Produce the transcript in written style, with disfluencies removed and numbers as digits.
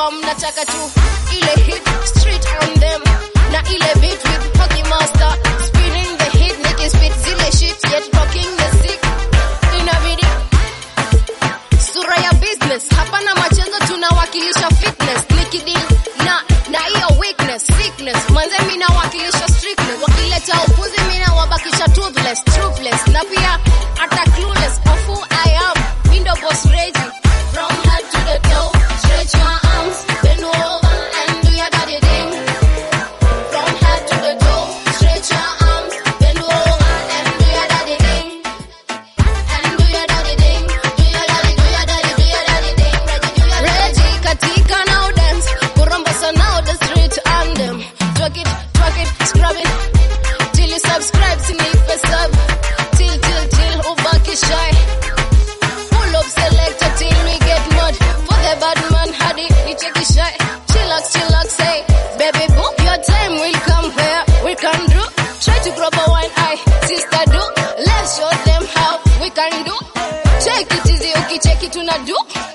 form nataka tu ile hit street on them na ile beat with Hockey Master spinning the hit niggas spit zile shit yet rocking the sick in a video sura ya business hapana machezo tunawakilisha fitness nikidil na hiyo weakness sickness manze mimi nawakilisha strictness wakileta upuzi mimi nawabakisha toothless truthless na pia hata clueless of who I am window boss ready from head to the toe stretch your arms bend over and do your daddy thing from head to the toe stretch your arms bend over and do your daddy thing and do your daddy thing do your daddy thing ready katika now dance kuromba now the street anthem twerk it scrub it till you subscribe to me for sub till ubaki shy pull up selector till we get mud for the bad man hadi ni cheki shy chillax say baby boo your time will come where we can do try to grab a wine eye sister do let's show them how we can do check it easy ukicheki tuna do